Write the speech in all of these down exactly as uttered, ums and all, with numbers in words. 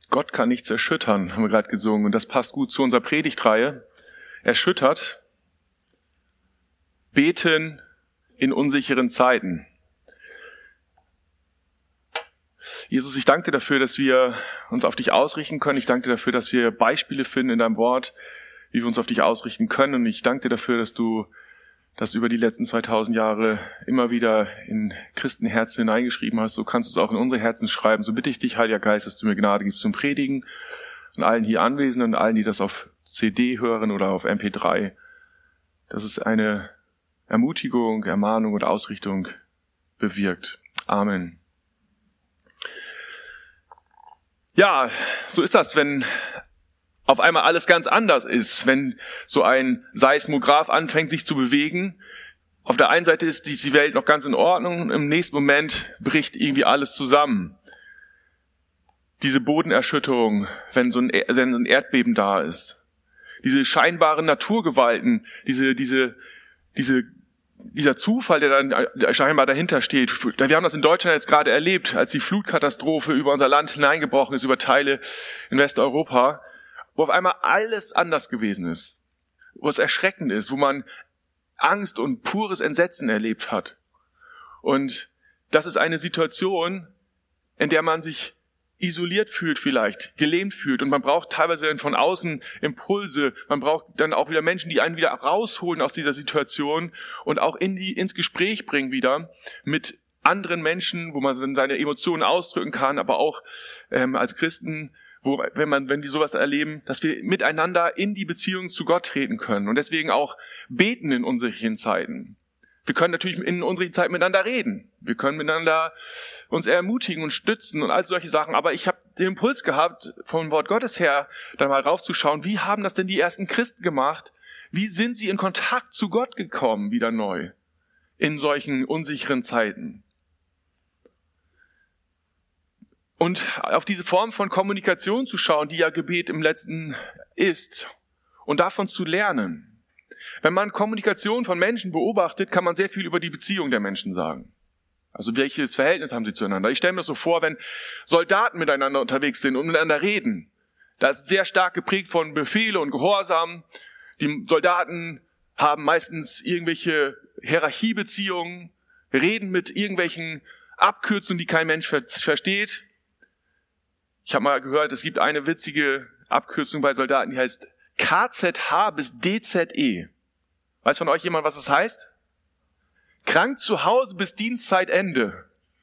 Gott kann nichts erschüttern, haben wir gerade gesungen. Und das passt gut zu unserer Predigtreihe. Erschüttert, beten in unsicheren Zeiten. Jesus, ich danke dir dafür, dass wir uns auf dich ausrichten können. Ich danke dir dafür, dass wir Beispiele finden in deinem Wort, wie wir uns auf dich ausrichten können. Und ich danke dir dafür, dass du das über die letzten zweitausend Jahre immer wieder in Christenherzen hineingeschrieben hast. So kannst du es auch in unsere Herzen schreiben. So bitte ich dich, Heiliger Geist, dass du mir Gnade gibst zum Predigen und allen hier Anwesenden, allen, die das auf C D hören oder auf M P drei, dass es eine Ermutigung, Ermahnung und Ausrichtung bewirkt. Amen. Ja, so ist das, wenn auf einmal alles ganz anders ist, wenn so ein Seismograph anfängt, sich zu bewegen. Auf der einen Seite ist die Welt noch ganz in Ordnung, im nächsten Moment bricht irgendwie alles zusammen. Diese Bodenerschütterung, wenn so ein, wenn so ein Erdbeben da ist. Diese scheinbaren Naturgewalten, diese, diese, diese, dieser Zufall, der dann scheinbar dahinter steht. Wir haben das in Deutschland jetzt gerade erlebt, als die Flutkatastrophe über unser Land hineingebrochen ist, über Teile in Westeuropa, wo auf einmal alles anders gewesen ist, wo es erschreckend ist, wo man Angst und pures Entsetzen erlebt hat. Und das ist eine Situation, in der man sich isoliert fühlt vielleicht, gelähmt fühlt, und man braucht teilweise dann von außen Impulse, man braucht dann auch wieder Menschen, die einen wieder rausholen aus dieser Situation und auch in die, ins Gespräch bringen wieder mit anderen Menschen, wo man dann seine Emotionen ausdrücken kann, aber auch ähm, als Christen, wo, wenn man, wenn wir sowas erleben, dass wir miteinander in die Beziehung zu Gott treten können und deswegen auch beten in unsicheren Zeiten. Wir können natürlich in unserer Zeit miteinander reden. Wir können miteinander uns ermutigen und stützen und all solche Sachen. Aber ich habe den Impuls gehabt, vom Wort Gottes her, da mal raufzuschauen, wie haben das denn die ersten Christen gemacht? Wie sind sie in Kontakt zu Gott gekommen, wieder neu, in solchen unsicheren Zeiten? Und auf diese Form von Kommunikation zu schauen, die ja Gebet im Letzten ist, und davon zu lernen. Wenn man Kommunikation von Menschen beobachtet, kann man sehr viel über die Beziehung der Menschen sagen. Also welches Verhältnis haben sie zueinander? Ich stelle mir das so vor, wenn Soldaten miteinander unterwegs sind und miteinander reden. Das ist sehr stark geprägt von Befehle und Gehorsam. Die Soldaten haben meistens irgendwelche Hierarchiebeziehungen, reden mit irgendwelchen Abkürzungen, die kein Mensch versteht. Ich habe mal gehört, es gibt eine witzige Abkürzung bei Soldaten, die heißt K Z H bis D Z E. Weiß von euch jemand, was das heißt? Krank zu Hause bis Dienstzeitende.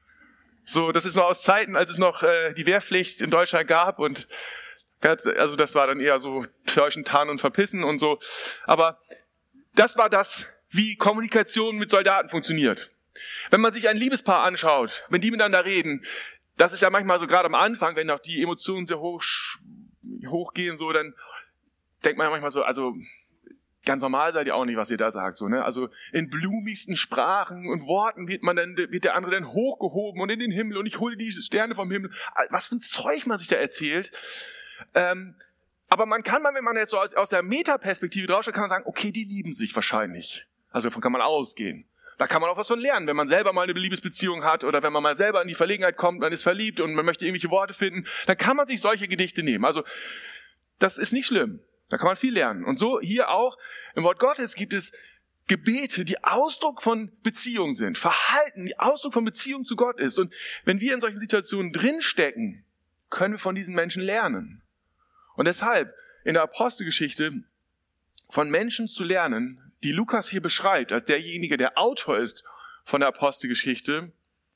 So, das ist noch aus Zeiten, als es noch äh, die Wehrpflicht in Deutschland gab, und also das war dann eher so Törchen, Tarnen und Verpissen und so. Aber das war das, wie Kommunikation mit Soldaten funktioniert. Wenn man sich ein Liebespaar anschaut, wenn die miteinander reden, das ist ja manchmal so gerade am Anfang, wenn auch die Emotionen sehr hoch hochgehen, so, dann denkt man ja manchmal so, also ganz normal seid ihr auch nicht, was ihr da sagt, so, ne? Also in blumigsten Sprachen und Worten wird man dann, wird der andere dann hochgehoben und in den Himmel und ich hole diese Sterne vom Himmel. Was für ein Zeug man sich da erzählt. Ähm, aber man kann mal, wenn man jetzt so aus der Metaperspektive draufschaut, kann man sagen, okay, die lieben sich wahrscheinlich. Also davon kann man ausgehen. Da kann man auch was von lernen, wenn man selber mal eine Liebesbeziehung hat oder wenn man mal selber in die Verlegenheit kommt, man ist verliebt und man möchte irgendwelche Worte finden, dann kann man sich solche Gedichte nehmen. Also das ist nicht schlimm. Da kann man viel lernen. Und so hier auch im Wort Gottes gibt es Gebete, die Ausdruck von Beziehung sind. Verhalten, die Ausdruck von Beziehung zu Gott ist. Und wenn wir in solchen Situationen drinstecken, können wir von diesen Menschen lernen. Und deshalb in der Apostelgeschichte von Menschen zu lernen, die Lukas hier beschreibt, als derjenige, der Autor ist von der Apostelgeschichte,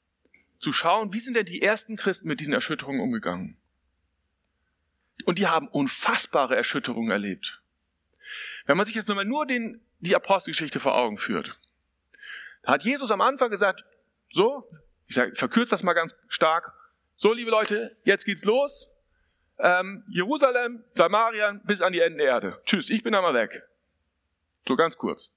zu schauen, wie sind denn die ersten Christen mit diesen Erschütterungen umgegangen? Und die haben unfassbare Erschütterungen erlebt. Wenn man sich jetzt nochmal nur den, die Apostelgeschichte vor Augen führt, da hat Jesus am Anfang gesagt, so, ich sage, verkürze das mal ganz stark, so, liebe Leute, jetzt geht's los, ähm, Jerusalem, Samarien, bis an die Enden der Erde. Tschüss, ich bin einmal weg. So ganz kurz.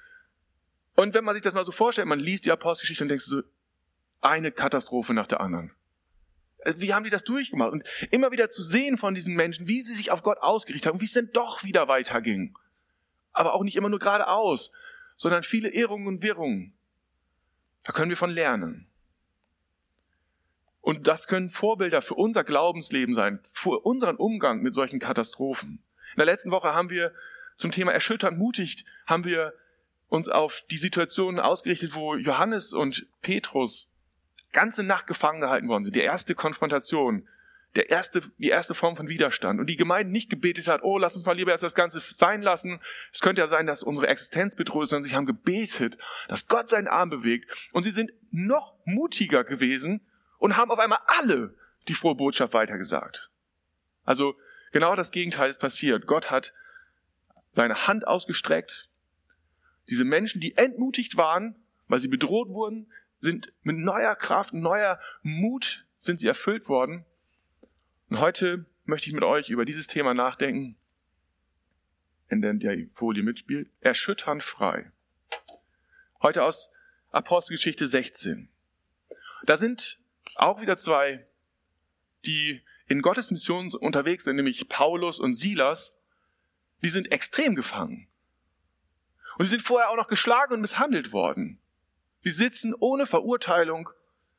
Und wenn man sich das mal so vorstellt, man liest die Apostelgeschichte und denkt so, eine Katastrophe nach der anderen. Wie haben die das durchgemacht? Und immer wieder zu sehen von diesen Menschen, wie sie sich auf Gott ausgerichtet haben, wie es denn doch wieder weiterging. Aber auch nicht immer nur geradeaus, sondern viele Irrungen und Wirrungen. Da können wir von lernen. Und das können Vorbilder für unser Glaubensleben sein, für unseren Umgang mit solchen Katastrophen. In der letzten Woche haben wir zum Thema erschütternd mutig, haben wir uns auf die Situation ausgerichtet, wo Johannes und Petrus ganze Nacht gefangen gehalten worden sind. Die erste Konfrontation, der erste, die erste Form von Widerstand. Und die Gemeinde nicht gebetet hat, oh, lass uns mal lieber erst das Ganze sein lassen. Es könnte ja sein, dass unsere Existenz bedroht ist, sondern sie haben gebetet, dass Gott seinen Arm bewegt. Und sie sind noch mutiger gewesen und haben auf einmal alle die frohe Botschaft weitergesagt. Also genau das Gegenteil ist passiert. Gott hat seine Hand ausgestreckt. Diese Menschen, die entmutigt waren, weil sie bedroht wurden, sind mit neuer Kraft, neuer Mut sind sie erfüllt worden. Und heute möchte ich mit euch über dieses Thema nachdenken, in der die Folie mitspielt. Erschütternd frei. Heute aus Apostelgeschichte sechzehn. Da sind auch wieder zwei, die in Gottes Mission unterwegs sind, nämlich Paulus und Silas. Die sind extrem gefangen. Und sie sind vorher auch noch geschlagen und misshandelt worden. Sie sitzen ohne Verurteilung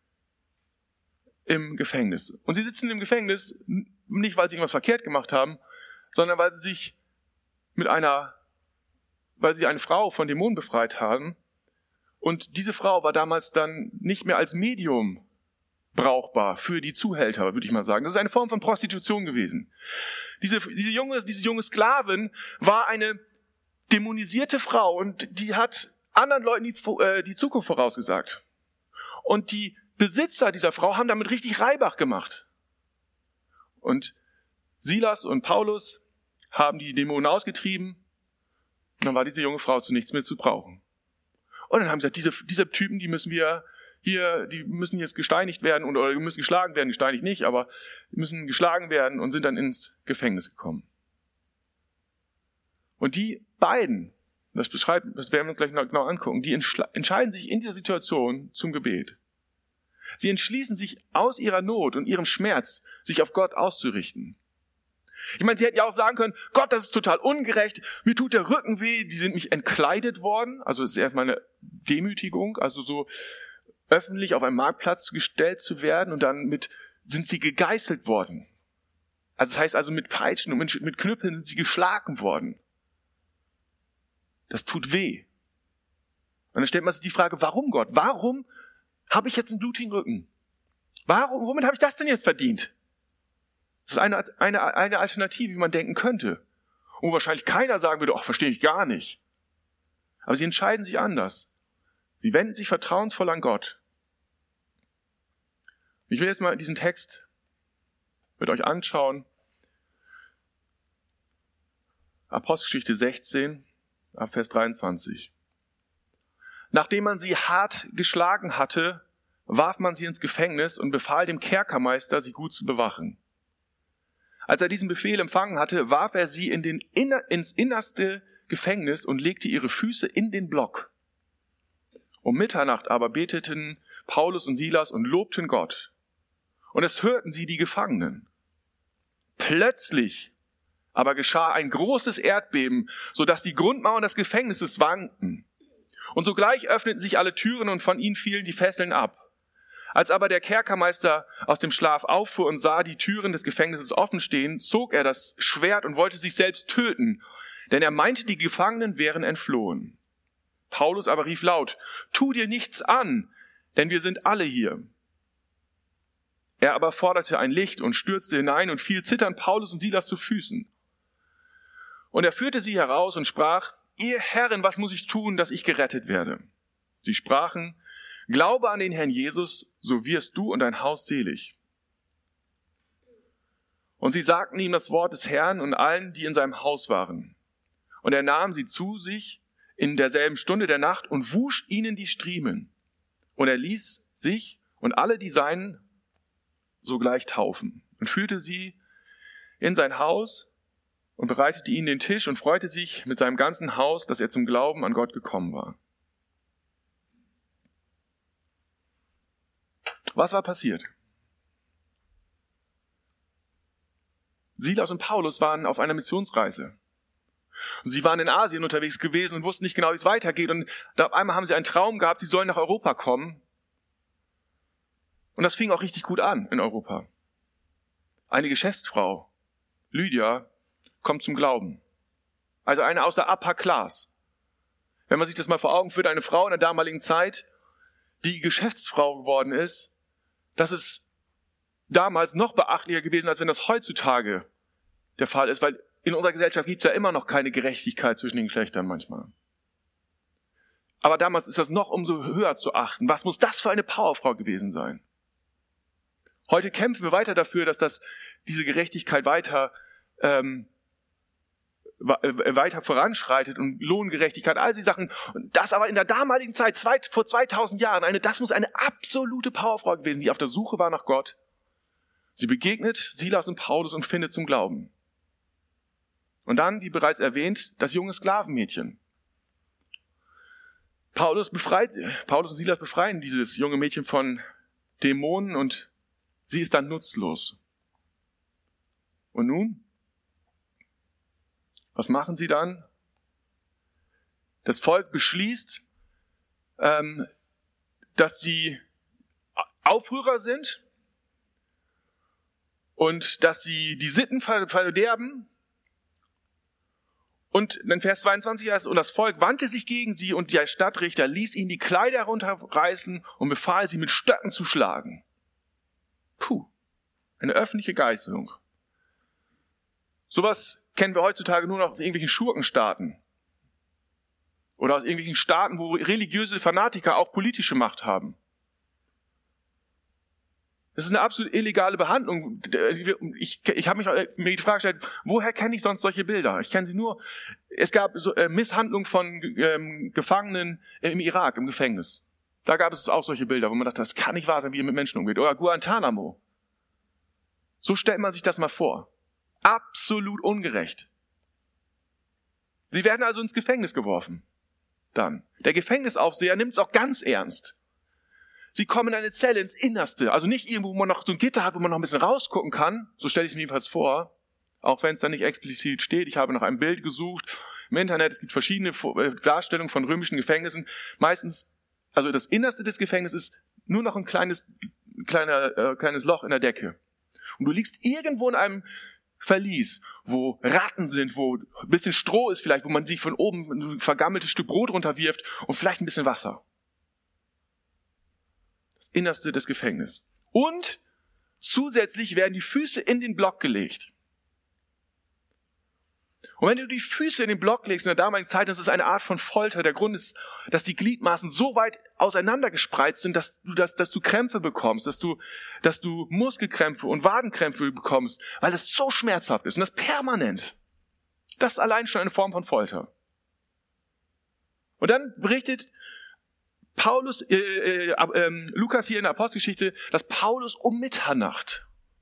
im Gefängnis. Und sie sitzen im Gefängnis nicht, weil sie irgendwas verkehrt gemacht haben, sondern weil sie sich mit einer, weil sie eine Frau von Dämonen befreit haben. Und diese Frau war damals dann nicht mehr als Medium brauchbar für die Zuhälter, würde ich mal sagen. Das ist eine Form von Prostitution gewesen. Diese, diese junge, diese junge Sklavin war eine dämonisierte Frau und die hat anderen Leuten die, äh, die Zukunft vorausgesagt. Und die Besitzer dieser Frau haben damit richtig Reibach gemacht. Und Silas und Paulus haben die Dämonen ausgetrieben. Und dann war diese junge Frau zu nichts mehr zu brauchen. Und dann haben sie gesagt, diese, diese Typen, die müssen wir hier, die müssen jetzt gesteinigt werden und, oder müssen geschlagen werden, gesteinigt nicht, aber die müssen geschlagen werden und sind dann ins Gefängnis gekommen. Und die beiden, das beschreibt, das werden wir uns gleich noch genau angucken, die entscheiden sich in dieser Situation zum Gebet. Sie entschließen sich aus ihrer Not und ihrem Schmerz, sich auf Gott auszurichten. Ich meine, sie hätten ja auch sagen können, Gott, das ist total ungerecht, mir tut der Rücken weh, die sind mich entkleidet worden. Also es ist erstmal eine Demütigung, also so öffentlich auf einem Marktplatz gestellt zu werden und dann mit, sind sie gegeißelt worden. Also das heißt also mit Peitschen und mit, mit Knüppeln sind sie geschlagen worden. Das tut weh. Und dann stellt man sich die Frage, warum Gott? Warum habe ich jetzt einen blutigen Rücken? Warum, womit habe ich das denn jetzt verdient? Das ist eine, eine, eine Alternative, wie man denken könnte. Und wahrscheinlich keiner sagen würde, ach, verstehe ich gar nicht. Aber sie entscheiden sich anders. Sie wenden sich vertrauensvoll an Gott. Ich will jetzt mal diesen Text mit euch anschauen. Apostelgeschichte sechzehn, ab Vers dreiundzwanzig. Nachdem man sie hart geschlagen hatte, warf man sie ins Gefängnis und befahl dem Kerkermeister, sie gut zu bewachen. Als er diesen Befehl empfangen hatte, warf er sie in den inner, ins innerste Gefängnis und legte ihre Füße in den Block. Um Mitternacht aber beteten Paulus und Silas und lobten Gott. Und es hörten sie die Gefangenen. Plötzlich aber geschah ein großes Erdbeben, sodass die Grundmauern des Gefängnisses wankten. Und sogleich öffneten sich alle Türen und von ihnen fielen die Fesseln ab. Als aber der Kerkermeister aus dem Schlaf auffuhr und sah die Türen des Gefängnisses offen stehen, zog er das Schwert und wollte sich selbst töten, denn er meinte, die Gefangenen wären entflohen. Paulus aber rief laut, tu dir nichts an, denn wir sind alle hier. Er aber forderte ein Licht und stürzte hinein und fiel zitternd Paulus und Silas zu Füßen. Und er führte sie heraus und sprach, ihr Herren, was muss ich tun, dass ich gerettet werde? Sie sprachen, glaube an den Herrn Jesus, so wirst du und dein Haus selig. Und sie sagten ihm das Wort des Herrn und allen, die in seinem Haus waren. Und er nahm sie zu sich in derselben Stunde der Nacht und wusch ihnen die Striemen. Und er ließ sich und alle die Seinen sogleich taufen und führte sie in sein Haus und bereitete ihnen den Tisch und freute sich mit seinem ganzen Haus, dass er zum Glauben an Gott gekommen war. Was war passiert? Silas und Paulus waren auf einer Missionsreise. Und sie waren in Asien unterwegs gewesen und wussten nicht genau, wie es weitergeht. Und auf einmal haben sie einen Traum gehabt, sie sollen nach Europa kommen. Und das fing auch richtig gut an in Europa. Eine Geschäftsfrau, Lydia, kommt zum Glauben. Also eine aus der Upper Class. Wenn man sich das mal vor Augen führt, eine Frau in der damaligen Zeit, die Geschäftsfrau geworden ist, das ist damals noch beachtlicher gewesen, als wenn das heutzutage der Fall ist, weil in unserer Gesellschaft gibt es ja immer noch keine Gerechtigkeit zwischen den Geschlechtern manchmal. Aber damals ist das noch umso höher zu achten. Was muss das für eine Powerfrau gewesen sein? Heute kämpfen wir weiter dafür, dass das, diese Gerechtigkeit weiter, ähm, weiter voranschreitet und Lohngerechtigkeit, all diese Sachen. Und das aber in der damaligen Zeit, zwei, vor zweitausend Jahren, eine, das muss eine absolute Powerfrau gewesen, die auf der Suche war nach Gott. Sie begegnet Silas und Paulus und findet zum Glauben. Und dann, wie bereits erwähnt, das junge Sklavenmädchen. Paulus befreit, Paulus und Silas befreien dieses junge Mädchen von Dämonen und sie ist dann nutzlos. Und nun? Was machen sie dann? Das Volk beschließt, ähm, dass sie Aufrührer sind und dass sie die Sitten verderben. Und in Vers zweiundzwanzig heißt es, und das Volk wandte sich gegen sie und der Stadtrichter ließ ihnen die Kleider herunterreißen und befahl, sie mit Stöcken zu schlagen. Puh, eine öffentliche Geißelung. Sowas kennen wir heutzutage nur noch aus irgendwelchen Schurkenstaaten. Oder aus irgendwelchen Staaten, wo religiöse Fanatiker auch politische Macht haben. Das ist eine absolut illegale Behandlung. Ich, ich habe mich mir die Frage gestellt, woher kenne ich sonst solche Bilder? Ich kenne sie nur. Es gab so, äh, Misshandlung von ähm, Gefangenen im Irak, im Gefängnis. Da gab es auch solche Bilder, wo man dachte, das kann nicht wahr sein, wie ihr mit Menschen umgeht. Oder Guantanamo. So stellt man sich das mal vor. Absolut ungerecht. Sie werden also ins Gefängnis geworfen. Dann. Der Gefängnisaufseher nimmt es auch ganz ernst. Sie kommen in eine Zelle, ins Innerste. Also nicht irgendwo, wo man noch so ein Gitter hat, wo man noch ein bisschen rausgucken kann. So stelle ich es mir jedenfalls vor. Auch wenn es da nicht explizit steht. Ich habe nach einem Bild gesucht im Internet. Es gibt verschiedene Darstellungen von römischen Gefängnissen. Meistens, also das Innerste des Gefängnisses ist nur noch ein kleines, kleiner, äh, kleines Loch in der Decke. Und du liegst irgendwo in einem Verlies, wo Ratten sind, wo ein bisschen Stroh ist vielleicht, wo man sich von oben ein vergammeltes Stück Brot runterwirft und vielleicht ein bisschen Wasser. Das Innerste des Gefängnisses. Und zusätzlich werden die Füße in den Block gelegt. Und wenn du die Füße in den Block legst in der damaligen Zeit, das ist eine Art von Folter. Der Grund ist, dass die Gliedmaßen so weit auseinander gespreizt sind, dass du, dass, dass du Krämpfe bekommst, dass du, dass du Muskelkrämpfe und Wadenkrämpfe bekommst, weil es so schmerzhaft ist und das permanent. Das ist allein schon eine Form von Folter. Und dann berichtet Paulus, äh, äh, äh, Lukas hier in der Apostelgeschichte, dass Paulus um Mitternacht,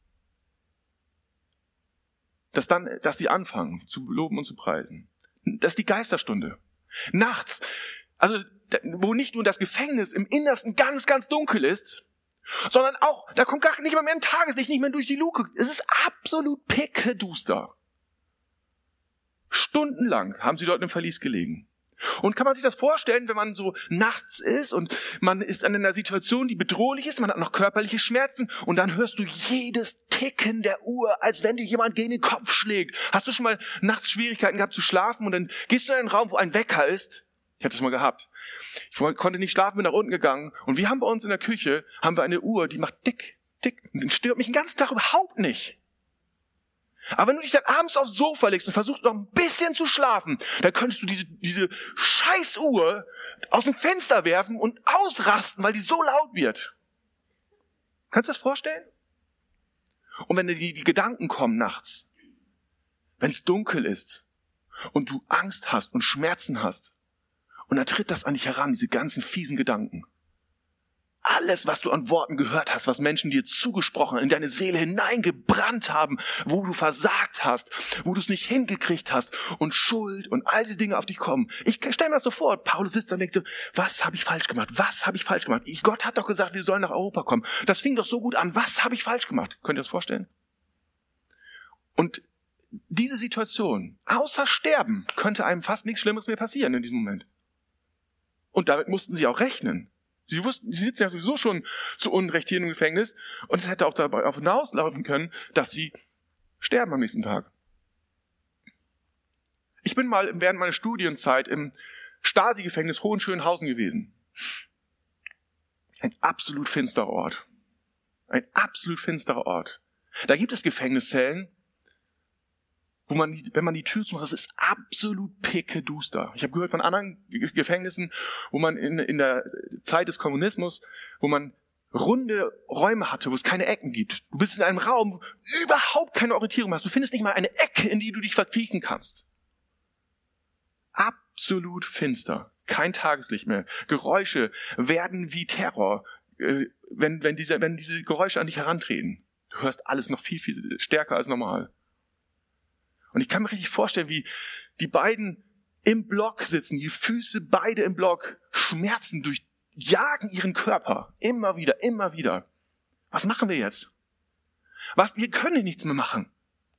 dass dann, dass sie anfangen zu loben und zu preisen. Das ist die Geisterstunde. Nachts, also wo nicht nur das Gefängnis im Innersten ganz, ganz dunkel ist, sondern auch, da kommt gar nicht mehr, mehr ein Tageslicht, nicht mehr durch die Luke. Es ist absolut pickeduster. Stundenlang haben sie dort im Verlies gelegen. Und kann man sich das vorstellen, wenn man so nachts ist und man ist an einer Situation, die bedrohlich ist, man hat noch körperliche Schmerzen und dann hörst du jedes Ticken der Uhr, als wenn dir jemand gegen den Kopf schlägt. Hast du schon mal nachts Schwierigkeiten gehabt zu schlafen und dann gehst du in einen Raum, wo ein Wecker ist? Ich habe das mal gehabt. Ich konnte nicht schlafen, bin nach unten gegangen und wir haben bei uns in der Küche, haben wir eine Uhr, die macht dick, dick und stört mich den ganzen Tag überhaupt nicht. Aber wenn du dich dann abends aufs Sofa legst und versuchst noch ein bisschen zu schlafen, dann könntest du diese, diese Scheißuhr aus dem Fenster werfen und ausrasten, weil die so laut wird. Kannst du das vorstellen? Und wenn dir die, die Gedanken kommen nachts, wenn es dunkel ist und du Angst hast und Schmerzen hast und dann tritt das an dich heran, diese ganzen fiesen Gedanken. Alles, was du an Worten gehört hast, was Menschen dir zugesprochen, in deine Seele hineingebrannt haben, wo du versagt hast, wo du es nicht hingekriegt hast und Schuld und all diese Dinge auf dich kommen. Ich stelle mir das so vor, Paulus sitzt da und denkt so, was habe ich falsch gemacht? Was habe ich falsch gemacht? Ich, Gott hat doch gesagt, wir sollen nach Europa kommen. Das fing doch so gut an. Was habe ich falsch gemacht? Könnt ihr das vorstellen? Und diese Situation, außer Sterben, könnte einem fast nichts Schlimmes mehr passieren in diesem Moment. Und damit mussten sie auch rechnen. Sie wussten, sie sitzen ja sowieso schon zu Unrecht hier im Gefängnis und es hätte auch dabei auf hinauslaufen können, dass sie sterben am nächsten Tag. Ich bin mal während meiner Studienzeit im Stasi-Gefängnis Hohenschönhausen gewesen. Ein absolut finsterer Ort. Ein absolut finsterer Ort. Da gibt es Gefängniszellen, wo man, wenn man die Tür zumacht, das ist absolut pickeduster. Ich habe gehört von anderen Gefängnissen, wo man in, in der Zeit des Kommunismus, wo man runde Räume hatte, wo es keine Ecken gibt. Du bist in einem Raum, wo du überhaupt keine Orientierung hast. Du findest nicht mal eine Ecke, in die du dich verkriechen kannst. Absolut finster. Kein Tageslicht mehr. Geräusche werden wie Terror, wenn, wenn, diese, wenn diese Geräusche an dich herantreten. Du hörst alles noch viel, viel stärker als normal. Und ich kann mir richtig vorstellen, wie die beiden im Block sitzen, die Füße beide im Block, Schmerzen durchjagen ihren Körper. Immer wieder, immer wieder. Was machen wir jetzt? Was? Wir können nichts mehr machen.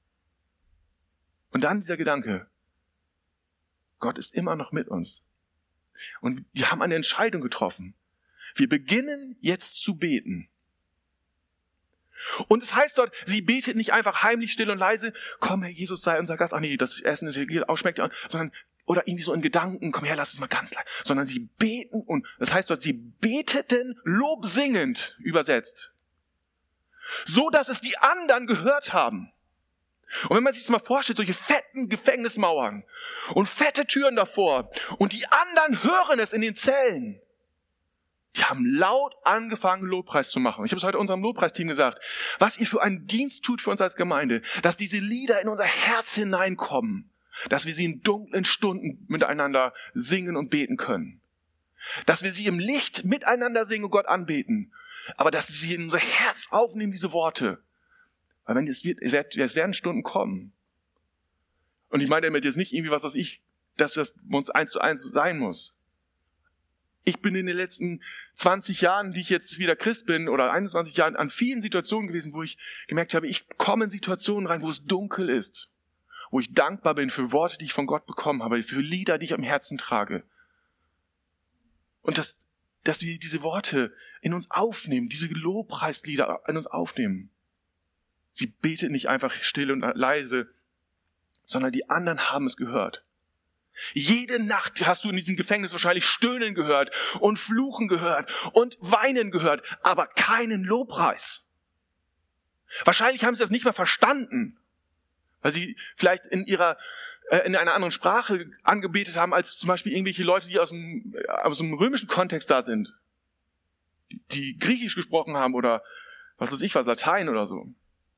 Und dann dieser Gedanke, Gott ist immer noch mit uns. Und wir haben eine Entscheidung getroffen. Wir beginnen jetzt zu beten. Und es heißt dort, sie betet nicht einfach heimlich, still und leise, komm, Herr Jesus, sei unser Gast. Ach nee, das Essen ist hier, auch schmeckt ja, sondern, oder irgendwie so in Gedanken, komm her, lass es mal ganz leise. Sondern sie beten und, das heißt dort, sie beteten lobsingend, übersetzt. So, dass es die anderen gehört haben. Und wenn man sich das mal vorstellt, solche fetten Gefängnismauern und fette Türen davor und die anderen hören es in den Zellen. Die haben laut angefangen, Lobpreis zu machen. Ich habe es heute unserem Lobpreisteam gesagt, was ihr für einen Dienst tut für uns als Gemeinde, dass diese Lieder in unser Herz hineinkommen, dass wir sie in dunklen Stunden miteinander singen und beten können. Dass wir sie im Licht miteinander singen und Gott anbeten, aber dass sie in unser Herz aufnehmen, diese Worte. Weil wenn es wird, es werden Stunden kommen. Und ich meine damit jetzt nicht irgendwie was, was ich, dass das uns eins zu eins sein muss. Ich bin in den letzten zwanzig Jahren, die ich jetzt wieder Christ bin, oder einundzwanzig Jahren, an vielen Situationen gewesen, wo ich gemerkt habe, ich komme in Situationen rein, wo es dunkel ist. Wo ich dankbar bin für Worte, die ich von Gott bekommen habe, für Lieder, die ich am Herzen trage. Und dass, dass wir diese Worte in uns aufnehmen, diese Lobpreislieder in uns aufnehmen. Sie betet nicht einfach still und leise, sondern die anderen haben es gehört. Jede Nacht hast du in diesem Gefängnis wahrscheinlich Stöhnen gehört und Fluchen gehört und Weinen gehört, aber keinen Lobpreis. Wahrscheinlich haben sie das nicht mal verstanden, weil sie vielleicht in ihrer äh, in einer anderen Sprache angebetet haben, als zum Beispiel irgendwelche Leute, die aus dem, aus dem römischen Kontext da sind, die, die Griechisch gesprochen haben oder was weiß ich was, Latein oder so.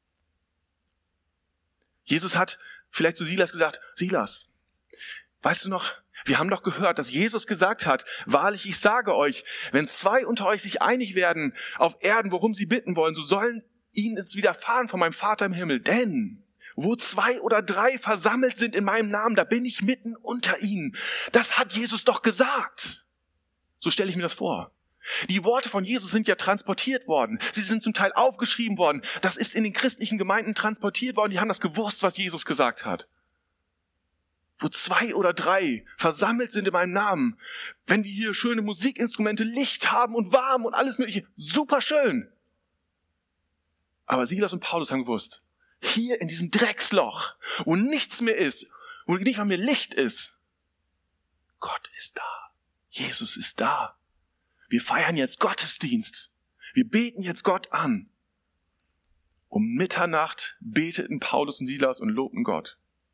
Jesus hat vielleicht zu Silas gesagt, Silas, weißt du noch, wir haben doch gehört, dass Jesus gesagt hat, wahrlich, ich sage euch, wenn zwei unter euch sich einig werden auf Erden, worum sie bitten wollen, so sollen ihnen es widerfahren von meinem Vater im Himmel. Denn wo zwei oder drei versammelt sind in meinem Namen, da bin ich mitten unter ihnen. Das hat Jesus doch gesagt. So stelle ich mir das vor. Die Worte von Jesus sind ja transportiert worden. Sie sind zum Teil aufgeschrieben worden. Das ist in den christlichen Gemeinden transportiert worden. Die haben das gewusst, was Jesus gesagt hat. Wo zwei oder drei versammelt sind in meinem Namen, wenn wir hier schöne Musikinstrumente, Licht haben und warm und alles mögliche, super schön. Aber Silas und Paulus haben gewusst, hier in diesem Drecksloch, wo nichts mehr ist, wo nicht mal mehr Licht ist, Gott ist da. Jesus ist da. Wir feiern jetzt Gottesdienst. Wir beten jetzt Gott an. Um Mitternacht beteten Paulus und Silas und lobten Gott.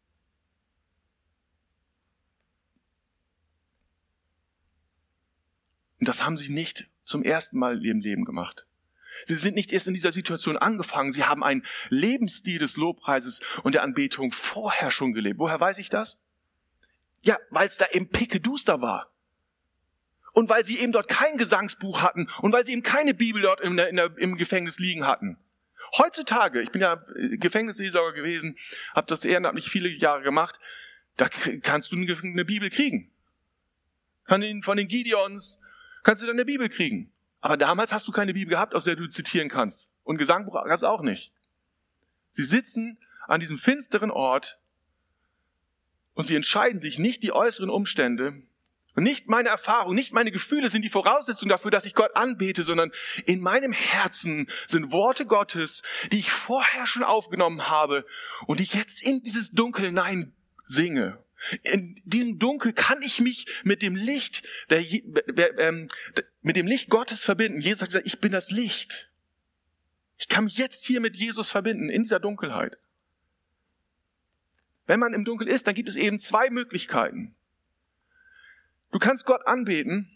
Und das haben sie nicht zum ersten Mal in ihrem Leben gemacht. Sie sind nicht erst in dieser Situation angefangen. Sie haben einen Lebensstil des Lobpreises und der Anbetung vorher schon gelebt. Woher weiß ich das? Ja, weil es da eben pickeduster war. Und weil sie eben dort kein Gesangsbuch hatten und weil sie eben keine Bibel dort in der, in der, im Gefängnis liegen hatten. Heutzutage, ich bin ja Gefängnisseelsorger gewesen, habe das ehrenamtlich viele Jahre gemacht, da kannst du eine Bibel kriegen. Von den, von den Gideons kannst du dann eine Bibel kriegen. Aber damals hast du keine Bibel gehabt, aus der du zitieren kannst. Und Gesangbuch gab es auch nicht. Sie sitzen an diesem finsteren Ort und sie entscheiden sich nicht die äußeren Umstände Und nicht meine Erfahrung, nicht meine Gefühle sind die Voraussetzung dafür, dass ich Gott anbete, sondern in meinem Herzen sind Worte Gottes, die ich vorher schon aufgenommen habe und die ich jetzt in dieses Dunkel hinein singe. In diesem Dunkel kann ich mich mit dem Licht, der, äh, mit dem Licht Gottes verbinden. Jesus hat gesagt, ich bin das Licht. Ich kann mich jetzt hier mit Jesus verbinden, in dieser Dunkelheit. Wenn man im Dunkel ist, dann gibt es eben zwei Möglichkeiten. Du kannst Gott anbeten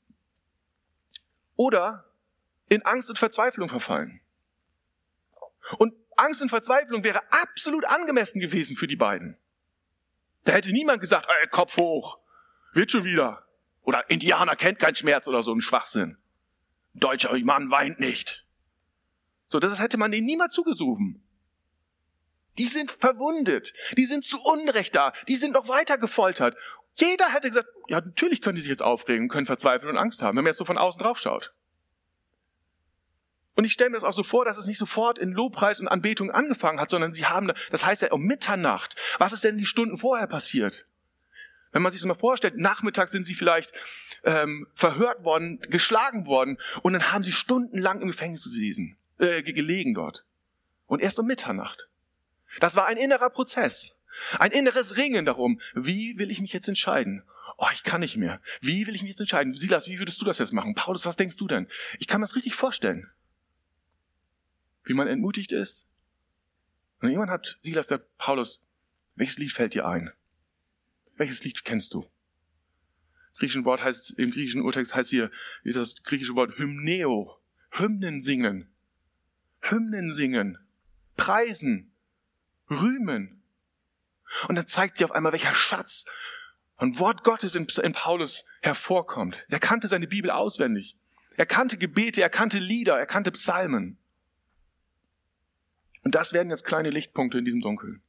oder in Angst und Verzweiflung verfallen. Und Angst und Verzweiflung wäre absolut angemessen gewesen für die beiden. Da hätte niemand gesagt, ey, Kopf hoch, wird schon wieder. Oder Indianer kennt keinen Schmerz oder so ein Schwachsinn. Deutscher Mann weint nicht. So, das hätte man denen niemals zugerufen. Die sind verwundet, die sind zu Unrecht da, die sind noch weiter gefoltert. Jeder hätte gesagt, ja, natürlich können die sich jetzt aufregen, können verzweifeln und Angst haben, wenn man jetzt so von außen drauf schaut. Und ich stelle mir das auch so vor, dass es nicht sofort in Lobpreis und Anbetung angefangen hat, sondern sie haben, das heißt ja um Mitternacht. Was ist denn die Stunden vorher passiert? Wenn man sich das mal vorstellt, nachmittags sind sie vielleicht ähm, verhört worden, geschlagen worden und dann haben sie stundenlang im Gefängnis gelesen, äh, gelegen dort. Und erst um Mitternacht. Das war ein innerer Prozess. Ein inneres Ringen darum, wie will ich mich jetzt entscheiden? Oh, ich kann nicht mehr. Wie will ich mich jetzt entscheiden? Silas, wie würdest du das jetzt machen? Paulus, was denkst du denn? Ich kann mir das richtig vorstellen. Wie man entmutigt ist. Und jemand hat Silas, der Paulus, welches Lied fällt dir ein? Welches Lied kennst du? Das griechische Wort heißt, im griechischen Urtext heißt hier, ist das griechische Wort Hymneo. Hymnen singen. Hymnen singen. Preisen. Rühmen. Und dann zeigt sie auf einmal, welcher Schatz von Wort Gottes in, in Paulus hervorkommt. Er kannte seine Bibel auswendig. Er kannte Gebete, er kannte Lieder, er kannte Psalmen. Und das werden jetzt kleine Lichtpunkte in diesem Dunkel.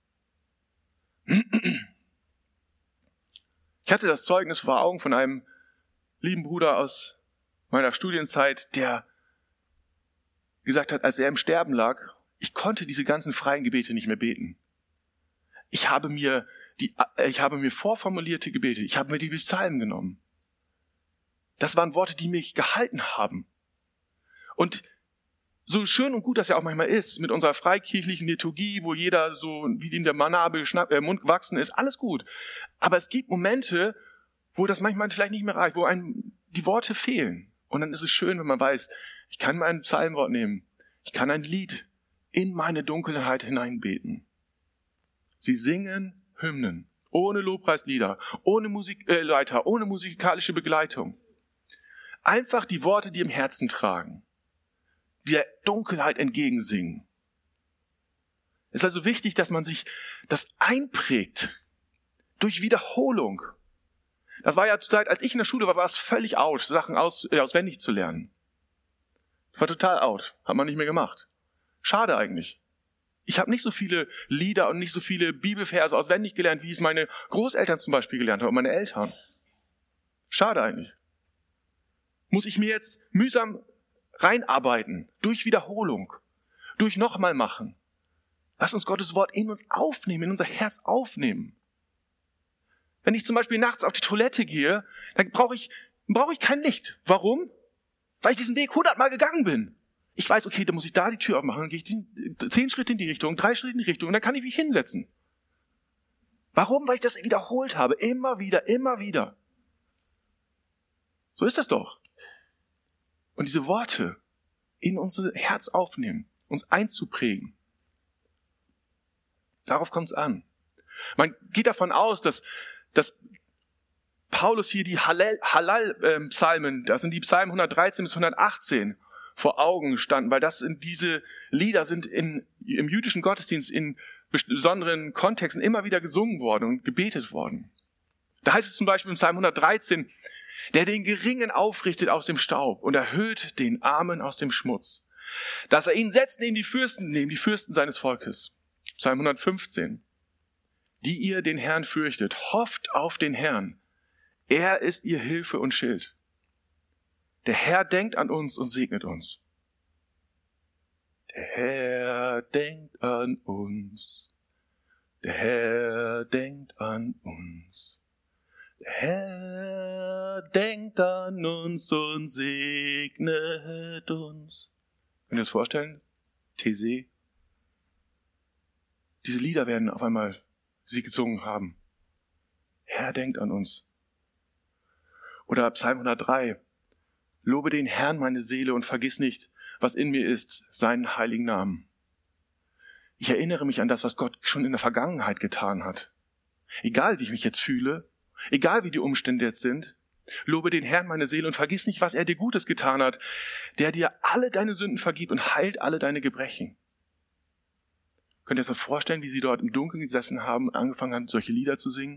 Ich hatte das Zeugnis vor Augen von einem lieben Bruder aus meiner Studienzeit, der gesagt hat, als er im Sterben lag, ich konnte diese ganzen freien Gebete nicht mehr beten. Ich habe mir die, ich habe mir vorformulierte Gebete, ich habe mir die Psalmen genommen. Das waren Worte, die mich gehalten haben. Und so schön und gut das ja auch manchmal ist, mit unserer freikirchlichen Liturgie, wo jeder so wie in der Manabel äh, Mund gewachsen ist, alles gut. Aber es gibt Momente, wo das manchmal vielleicht nicht mehr reicht, wo einem die Worte fehlen. Und dann ist es schön, wenn man weiß, ich kann mein Psalmwort nehmen, ich kann ein Lied in meine Dunkelheit hineinbeten. Sie singen Hymnen, ohne Lobpreislieder, ohne Musikleiter, äh, ohne musikalische Begleitung. Einfach die Worte, die im Herzen tragen, die der Dunkelheit entgegensingen. Es ist also wichtig, dass man sich das einprägt durch Wiederholung. Das war ja zur Zeit, als ich in der Schule war, war es völlig out, Sachen aus, äh, auswendig zu lernen. Das war total out, hat man nicht mehr gemacht. Schade eigentlich. Ich habe nicht so viele Lieder und nicht so viele Bibelverse auswendig gelernt, wie es meine Großeltern zum Beispiel gelernt haben und meine Eltern. Schade eigentlich. Muss ich mir jetzt mühsam reinarbeiten, durch Wiederholung, durch nochmal machen. Lass uns Gottes Wort in uns aufnehmen, in unser Herz aufnehmen. Wenn ich zum Beispiel nachts auf die Toilette gehe, dann brauche ich, brauche ich kein Licht. Warum? Weil ich diesen Weg hundertmal gegangen bin. Ich weiß, okay, dann muss ich da die Tür aufmachen, dann gehe ich die, zehn Schritte in die Richtung, drei Schritte in die Richtung und dann kann ich mich hinsetzen. Warum? Weil ich das wiederholt habe, immer wieder, immer wieder. So ist das doch. Und diese Worte in unser Herz aufnehmen, uns einzuprägen. Darauf kommt es an. Man geht davon aus, dass, dass Paulus hier die Halal-Psalmen, das sind die Psalmen hundertdreizehn bis hundertachtzehn, vor Augen standen, weil das sind diese Lieder sind in, im jüdischen Gottesdienst in besonderen Kontexten immer wieder gesungen worden und gebetet worden. Da heißt es zum Beispiel im Psalm hundertdreizehn, der den Geringen aufrichtet aus dem Staub und erhöht den Armen aus dem Schmutz, dass er ihn setzt neben die Fürsten, neben die Fürsten seines Volkes. Psalm hundertfünfzehn, die ihr den Herrn fürchtet, hofft auf den Herrn. Er ist ihr Hilfe und Schild. Der Herr denkt an uns und segnet uns. Der Herr denkt an uns. Der Herr denkt an uns. Der Herr denkt an uns und segnet uns. Könnt ihr das vorstellen? These. Diese Lieder werden auf einmal sie gesungen haben. Herr denkt an uns. Oder Psalm hundertdrei. Lobe den Herrn meine Seele und vergiss nicht, was in mir ist, seinen heiligen Namen. Ich erinnere mich an das, was Gott schon in der Vergangenheit getan hat. Egal, wie ich mich jetzt fühle, egal, wie die Umstände jetzt sind, lobe den Herrn meine Seele und vergiss nicht, was er dir Gutes getan hat, der dir alle deine Sünden vergibt und heilt alle deine Gebrechen. Könnt ihr euch das vorstellen, wie sie dort im Dunkeln gesessen haben und angefangen haben, solche Lieder zu singen?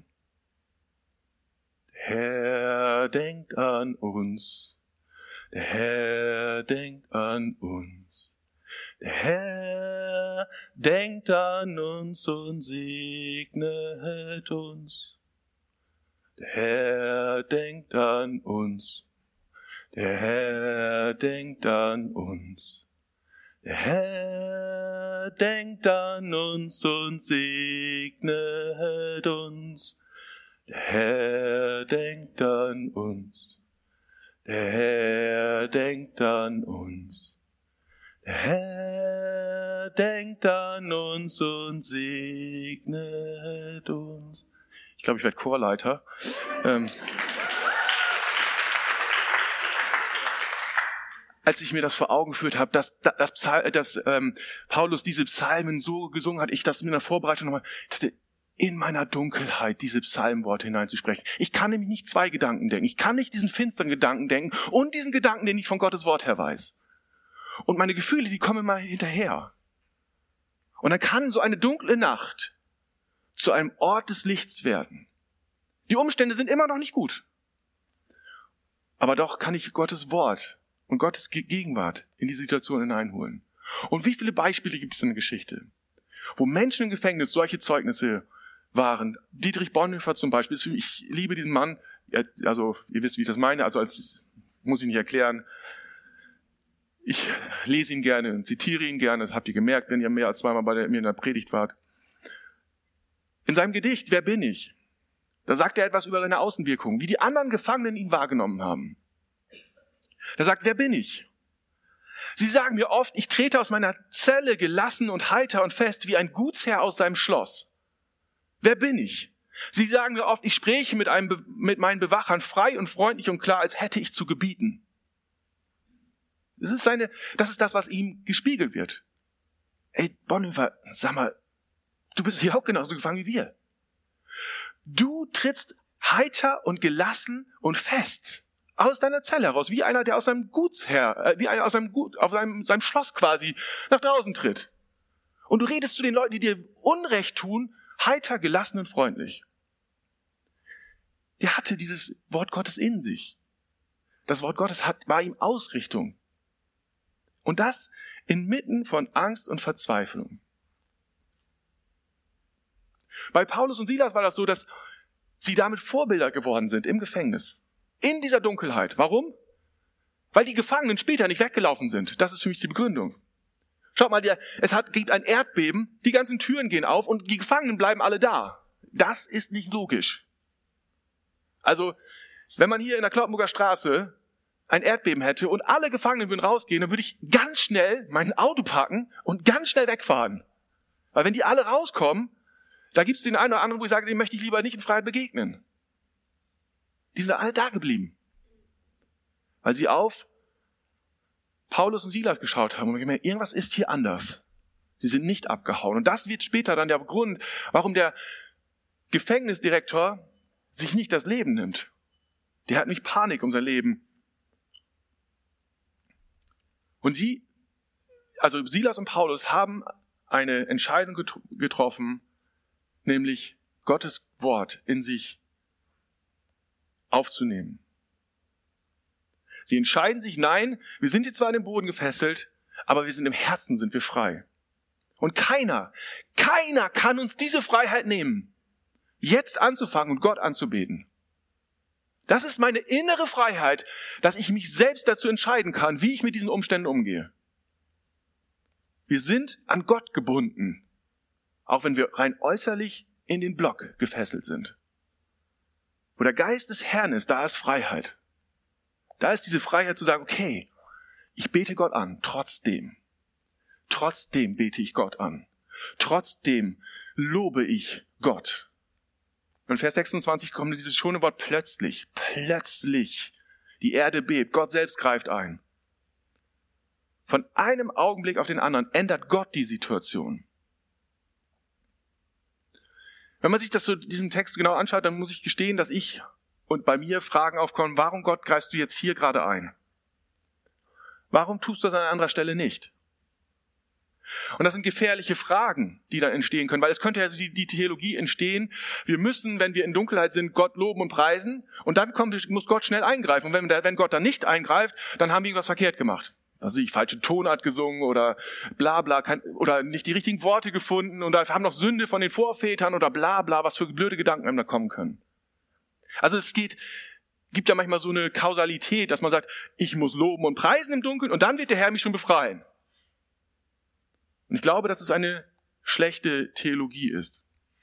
Der Herr denkt an uns. Der Herr denkt an uns. Der Herr denkt an uns und segnet uns. Der Herr denkt an uns. Der Herr denkt an uns. Der Herr denkt an uns und segnet uns. Der Herr denkt an uns. Der Herr denkt an uns. Der Herr denkt an uns und segnet uns. Ich glaube, ich werde Chorleiter. Ähm, als ich mir das vor Augen geführt habe, dass, dass, Psal- dass ähm, Paulus diese Psalmen so gesungen hat, ich das in der Vorbereitung nochmal, ich dachte, in meiner Dunkelheit diese Psalmworte hineinzusprechen. Ich kann nämlich nicht zwei Gedanken denken. Ich kann nicht diesen finsteren Gedanken denken und diesen Gedanken, den ich von Gottes Wort her weiß. Und meine Gefühle, die kommen mal hinterher. Und dann kann so eine dunkle Nacht zu einem Ort des Lichts werden. Die Umstände sind immer noch nicht gut. Aber doch kann ich Gottes Wort und Gottes Gegenwart in die Situation hineinholen. Und wie viele Beispiele gibt es in der Geschichte, wo Menschen im Gefängnis solche Zeugnisse waren. Dietrich Bonhoeffer zum Beispiel. Ich liebe diesen Mann. Also, ihr wisst, wie ich das meine. Also, als muss ich nicht erklären. Ich lese ihn gerne und zitiere ihn gerne. Das habt ihr gemerkt, wenn ihr mehr als zweimal bei mir in der Predigt wart. In seinem Gedicht, Wer bin ich? Da sagt er etwas über seine Außenwirkung, wie die anderen Gefangenen ihn wahrgenommen haben. Er sagt, wer bin ich? Sie sagen mir oft, ich trete aus meiner Zelle gelassen und heiter und fest wie ein Gutsherr aus seinem Schloss. Wer bin ich? Sie sagen mir oft, ich spreche mit, einem Be- mit meinen Bewachern frei und freundlich und klar, als hätte ich zu gebieten. Das ist, seine, das ist das, was ihm gespiegelt wird. Ey, Bonhoeffer, sag mal, du bist hier auch genauso gefangen wie wir. Du trittst heiter und gelassen und fest aus deiner Zelle heraus, wie einer, der aus seinem Gutsherr, äh, wie einer aus seinem Gut, auf seinem, seinem Schloss quasi nach draußen tritt. Und du redest zu den Leuten, die dir Unrecht tun, heiter, gelassen und freundlich. Der hatte dieses Wort Gottes in sich. Das Wort Gottes hat, war ihm Ausrichtung. Und das inmitten von Angst und Verzweiflung. Bei Paulus und Silas war das so, dass sie damit Vorbilder geworden sind im Gefängnis. In dieser Dunkelheit. Warum? Weil die Gefangenen später nicht weggelaufen sind. Das ist für mich die Begründung. Schaut mal, der, es hat, gibt ein Erdbeben, die ganzen Türen gehen auf und die Gefangenen bleiben alle da. Das ist nicht logisch. Also, wenn man hier in der Cloppenburger Straße ein Erdbeben hätte und alle Gefangenen würden rausgehen, dann würde ich ganz schnell mein Auto packen und ganz schnell wegfahren. Weil wenn die alle rauskommen, da gibt es den einen oder anderen, wo ich sage, dem möchte ich lieber nicht in Freiheit begegnen. Die sind alle da geblieben. Weil sie auf Paulus und Silas geschaut haben und gemerkt, irgendwas ist hier anders. Sie sind nicht abgehauen. Und das wird später dann der Grund, warum der Gefängnisdirektor sich nicht das Leben nimmt. Der hat nicht Panik um sein Leben. Und sie, also Silas und Paulus, haben eine Entscheidung getro- getroffen, nämlich Gottes Wort in sich aufzunehmen. Sie entscheiden sich, nein, wir sind jetzt zwar an den Boden gefesselt, aber wir sind im Herzen, sind wir frei. Und keiner, keiner kann uns diese Freiheit nehmen, jetzt anzufangen und Gott anzubeten. Das ist meine innere Freiheit, dass ich mich selbst dazu entscheiden kann, wie ich mit diesen Umständen umgehe. Wir sind an Gott gebunden, auch wenn wir rein äußerlich in den Block gefesselt sind. Wo der Geist des Herrn ist, da ist Freiheit. Da ist diese Freiheit zu sagen, okay, ich bete Gott an, trotzdem. Trotzdem bete ich Gott an. Trotzdem lobe ich Gott. Und Vers sechsundzwanzig kommt dieses schöne Wort plötzlich. Plötzlich. Die Erde bebt. Gott selbst greift ein. Von einem Augenblick auf den anderen ändert Gott die Situation. Wenn man sich das so, diesen Text genau anschaut, dann muss ich gestehen, dass ich und bei mir Fragen aufkommen, warum Gott greifst du jetzt hier gerade ein? Warum tust du das an anderer Stelle nicht? Und das sind gefährliche Fragen, die dann entstehen können, weil es könnte ja die, die Theologie entstehen, wir müssen, wenn wir in Dunkelheit sind, Gott loben und preisen und dann kommt, muss Gott schnell eingreifen. Und wenn, wenn Gott dann nicht eingreift, dann haben wir irgendwas verkehrt gemacht. Also ich falsche Tonart gesungen oder bla bla, kein, oder nicht die richtigen Worte gefunden oder haben noch Sünde von den Vorvätern oder bla bla, was für blöde Gedanken einem da kommen können. Also es geht, gibt ja manchmal so eine Kausalität, dass man sagt, ich muss loben und preisen im Dunkeln und dann wird der Herr mich schon befreien. Und ich glaube, dass es eine schlechte Theologie ist.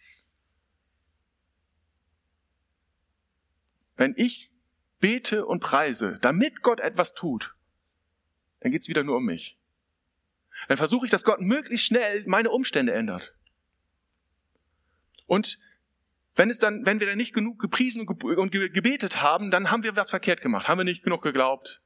Wenn ich bete und preise, damit Gott etwas tut, dann geht es wieder nur um mich. Dann versuche ich, dass Gott möglichst schnell meine Umstände ändert. Und wenn es dann, wenn wir dann nicht genug gepriesen und gebetet haben, dann haben wir was verkehrt gemacht, haben wir nicht genug geglaubt.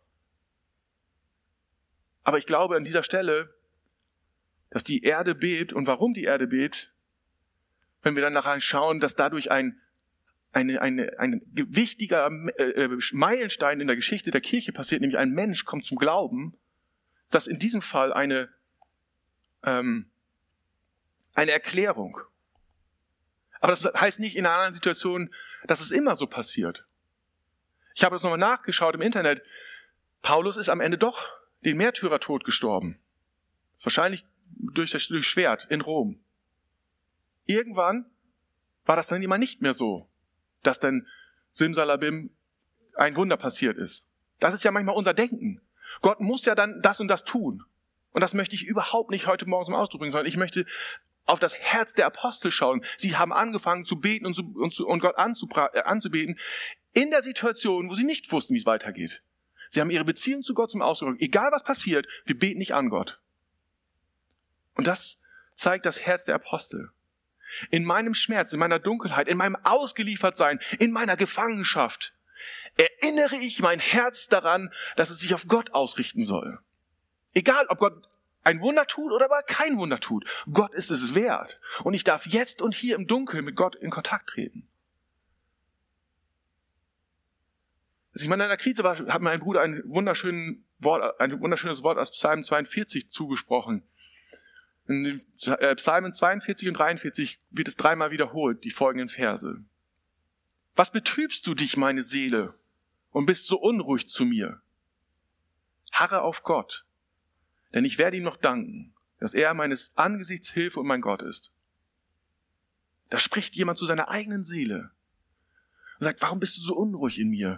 Aber ich glaube an dieser Stelle, dass die Erde bebt und warum die Erde bebt, wenn wir dann nachher schauen, dass dadurch ein Eine, eine, ein wichtiger äh, Meilenstein in der Geschichte der Kirche passiert, nämlich ein Mensch kommt zum Glauben, ist das in diesem Fall eine, ähm, eine Erklärung. Aber das heißt nicht in einer anderen Situation, dass es immer so passiert. Ich habe das nochmal nachgeschaut im Internet. Paulus ist am Ende doch den Märtyrertod gestorben. Wahrscheinlich durch das durch Schwert in Rom. Irgendwann war das dann immer nicht mehr so, dass dann Simsalabim ein Wunder passiert ist. Das ist ja manchmal unser Denken. Gott muss ja dann das und das tun. Und das möchte ich überhaupt nicht heute Morgen zum Ausdruck bringen, sondern ich möchte auf das Herz der Apostel schauen. Sie haben angefangen zu beten und, zu, und, zu, und Gott anzubra- äh, anzubeten in der Situation, wo sie nicht wussten, wie es weitergeht. Sie haben ihre Beziehung zu Gott zum Ausdruck gebracht. Egal was passiert, wir beten nicht an Gott. Und das zeigt das Herz der Apostel. In meinem Schmerz, in meiner Dunkelheit, in meinem Ausgeliefertsein, in meiner Gefangenschaft erinnere ich mein Herz daran, dass es sich auf Gott ausrichten soll. Egal, ob Gott ein Wunder tut oder aber kein Wunder tut. Gott ist es wert. Und ich darf jetzt und hier im Dunkeln mit Gott in Kontakt treten. Als ich mal in einer Krise war, hat mir ein Bruder ein, wunderschönes Wort, ein wunderschönes Wort aus Psalm zweiundvierzig zugesprochen. In den Psalmen zweiundvierzig und dreiundvierzig wird es dreimal wiederholt, die folgenden Verse. Was betrübst du dich, meine Seele, und bist so unruhig zu mir? Harre auf Gott, denn ich werde ihm noch danken, dass er meines Angesichts Hilfe und mein Gott ist. Da spricht jemand zu seiner eigenen Seele und sagt, warum bist du so unruhig in mir?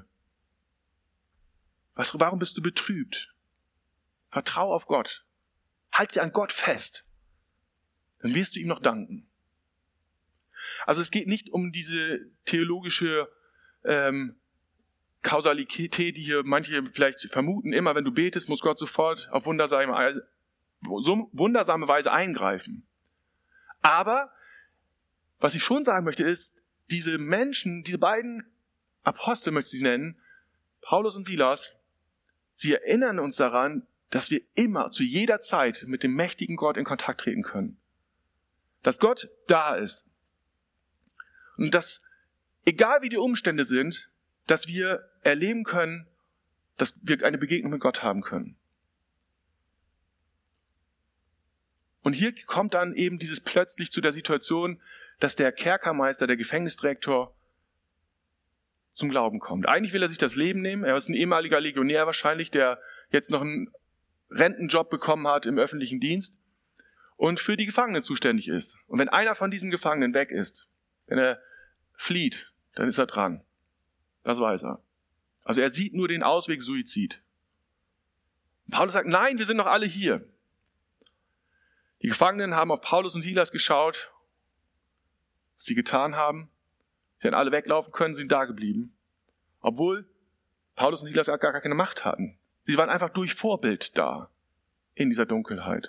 Was, warum bist du betrübt? Vertrau auf Gott. Halt dir an Gott fest. Dann wirst du ihm noch danken. Also es geht nicht um diese theologische ähm, Kausalität, die hier manche vielleicht vermuten. Immer wenn du betest, muss Gott sofort auf wundersame, so wundersame Weise eingreifen. Aber was ich schon sagen möchte ist, diese Menschen, diese beiden Apostel möchte ich sie nennen, Paulus und Silas, sie erinnern uns daran, dass wir immer, zu jeder Zeit mit dem mächtigen Gott in Kontakt treten können. Dass Gott da ist. Und dass, egal wie die Umstände sind, dass wir erleben können, dass wir eine Begegnung mit Gott haben können. Und hier kommt dann eben dieses plötzlich zu der Situation, dass der Kerkermeister, der Gefängnisdirektor, zum Glauben kommt. Eigentlich will er sich das Leben nehmen. Er ist ein ehemaliger Legionär wahrscheinlich, der jetzt noch einen Rentenjob bekommen hat im öffentlichen Dienst und für die Gefangenen zuständig ist. Und wenn einer von diesen Gefangenen weg ist, wenn er flieht, dann ist er dran. Das weiß er. Also er sieht nur den Ausweg Suizid. Und Paulus sagt, nein, wir sind noch alle hier. Die Gefangenen haben auf Paulus und Silas geschaut, was sie getan haben. Sie hätten alle weglaufen können, sind da geblieben. Obwohl Paulus und Silas gar, gar keine Macht hatten. Sie waren einfach durch Vorbild da, in dieser Dunkelheit.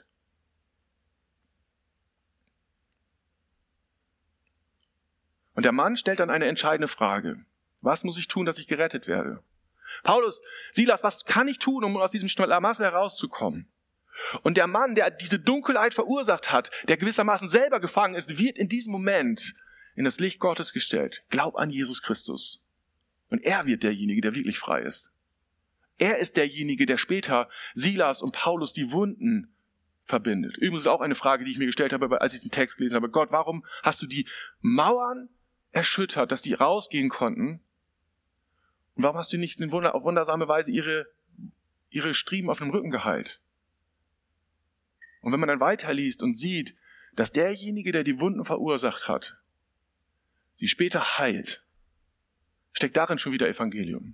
Und der Mann stellt dann eine entscheidende Frage. Was muss ich tun, dass ich gerettet werde? Paulus, Silas, was kann ich tun, um aus diesem Schlamassel herauszukommen? Und der Mann, der diese Dunkelheit verursacht hat, der gewissermaßen selber gefangen ist, wird in diesem Moment in das Licht Gottes gestellt. Glaub an Jesus Christus. Und er wird derjenige, der wirklich frei ist. Er ist derjenige, der später Silas und Paulus die Wunden verbindet. Übrigens auch eine Frage, die ich mir gestellt habe, als ich den Text gelesen habe. Gott, warum hast du die Mauern erschüttert, dass die rausgehen konnten? Und warum hast du nicht in Wunder, auf wundersame Weise ihre, ihre Striemen auf dem Rücken geheilt? Und wenn man dann weiterliest und sieht, dass derjenige, der die Wunden verursacht hat, sie später heilt, steckt darin schon wieder Evangelium.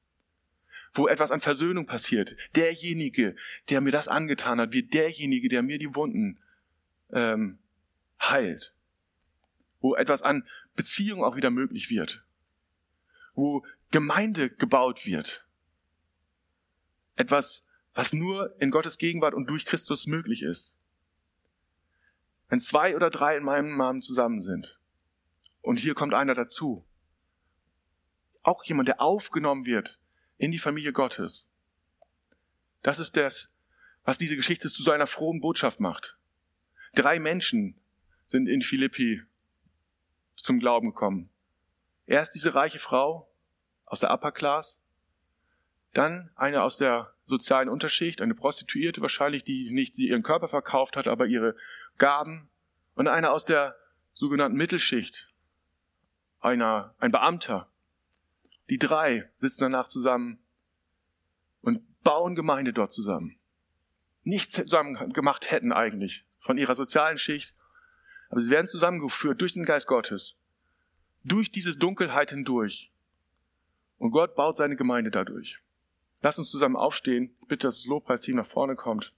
Wo etwas an Versöhnung passiert. Derjenige, der mir das angetan hat, wird derjenige, der mir die Wunden ähm, heilt. Wo etwas an Beziehung auch wieder möglich wird. Wo Gemeinde gebaut wird. Etwas, was nur in Gottes Gegenwart und durch Christus möglich ist. Wenn zwei oder drei in meinem Namen zusammen sind und hier kommt einer dazu, auch jemand, der aufgenommen wird in die Familie Gottes. Das ist das, was diese Geschichte zu so einer frohen Botschaft macht. Drei Menschen sind in Philippi zum Glauben gekommen. Erst diese reiche Frau aus der Upper Class, dann eine aus der sozialen Unterschicht, eine Prostituierte wahrscheinlich, die nicht ihren Körper verkauft hat, aber ihre Gaben, und eine aus der sogenannten Mittelschicht, einer, ein Beamter. Die drei sitzen danach zusammen und bauen Gemeinde dort zusammen. Nichts zusammen gemacht hätten eigentlich von ihrer sozialen Schicht, aber sie werden zusammengeführt durch den Geist Gottes, durch diese Dunkelheit hindurch. Und Gott baut seine Gemeinde dadurch. Lass uns zusammen aufstehen. Bitte, dass das Lobpreisteam nach vorne kommt.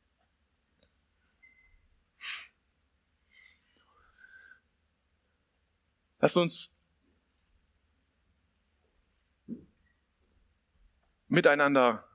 Lass uns miteinander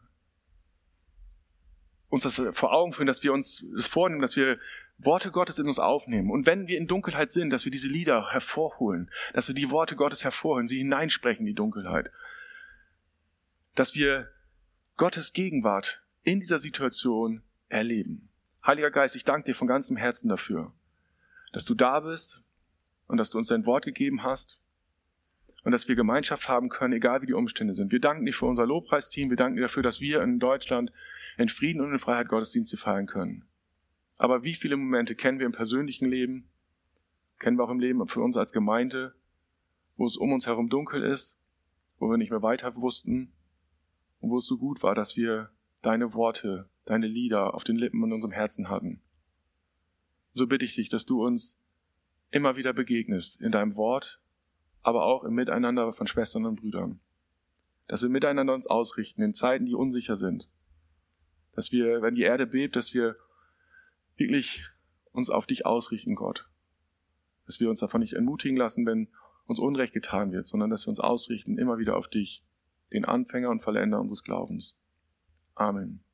uns das vor Augen führen, dass wir uns das vornehmen, dass wir Worte Gottes in uns aufnehmen. Und wenn wir in Dunkelheit sind, dass wir diese Lieder hervorholen, dass wir die Worte Gottes hervorholen, sie hineinsprechen in die Dunkelheit. Dass wir Gottes Gegenwart in dieser Situation erleben. Heiliger Geist, ich danke dir von ganzem Herzen dafür, dass du da bist und dass du uns dein Wort gegeben hast und dass wir Gemeinschaft haben können, egal wie die Umstände sind. Wir danken dir für unser Lobpreisteam, wir danken dir dafür, dass wir in Deutschland in Frieden und in Freiheit Gottesdienste feiern können. Aber wie viele Momente kennen wir im persönlichen Leben, kennen wir auch im Leben für uns als Gemeinde, wo es um uns herum dunkel ist, wo wir nicht mehr weiter wussten und wo es so gut war, dass wir deine Worte, deine Lieder auf den Lippen und in unserem Herzen hatten. So bitte ich dich, dass du uns immer wieder begegnest in deinem Wort, aber auch im Miteinander von Schwestern und Brüdern. Dass wir miteinander uns ausrichten in Zeiten, die unsicher sind. Dass wir, wenn die Erde bebt, dass wir wirklich uns auf dich ausrichten, Gott. Dass wir uns davon nicht entmutigen lassen, wenn uns Unrecht getan wird, sondern dass wir uns ausrichten immer wieder auf dich, den Anfänger und Vollender unseres Glaubens. Amen.